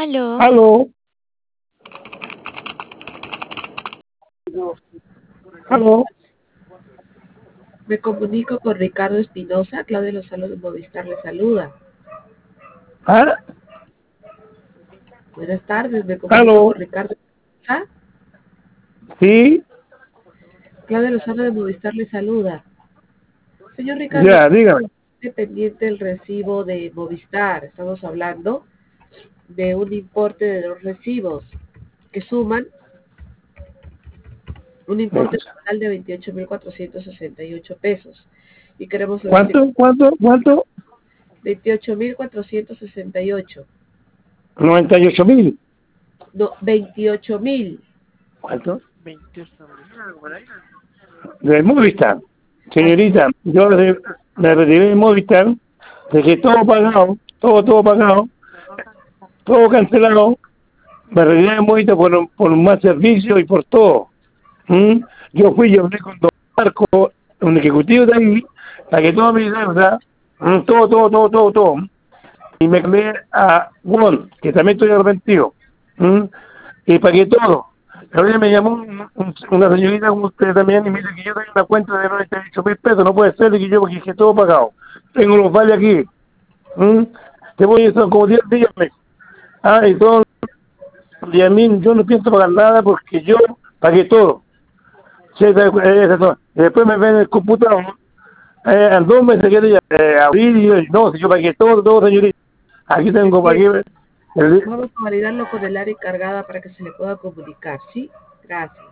Aló, Aló, aló, Me comunico con Ricardo Espinosa. Claudia Lozano de Movistar le saluda. ah, Buenas tardes, me comunico aló, con Ricardo Espinosa. sí, Claudia Lozano de Movistar le saluda. Señor Ricardo, ya, dígame. dependiente del recibo de Movistar, estamos hablando de un importe de dos recibos que suman un importe total de 28.468 pesos. Y queremos saber si ¿Cuánto? 28.468. 98.000. No, 28.000. ¿Cuánto? 28.000. De Movistar. Así es. Señorita, yo le retiré de Movistar, dejé todo pagado, todo pagado, todo cancelado, me retiré de Movistar por más servicio y por todo. ¿Mm? Yo hablé con Don Marco, un ejecutivo de ahí, para que toda mi deuda, todo. Y me cambié a Won, que también estoy arrepentido. ¿Mm? Y pagué todo. Ahora me llamó una señorita como usted también y me dice que yo tengo una cuenta de 98.000 pesos. No puede ser, que yo porque dije todo pagado. Tengo los vales aquí. ¿Mm? Te voy a son como 10 días. Y todo. Y a mí yo no pienso pagar nada porque yo pagué todo. Sí, todo. Y después me ven el computador. Al 2 meses que abrir y yo, no, si yo pagué todo, señorita. Aquí tengo, Bien, pagué. vamos a validarlo con el área encargada para que se le pueda comunicar, ¿sí? Gracias.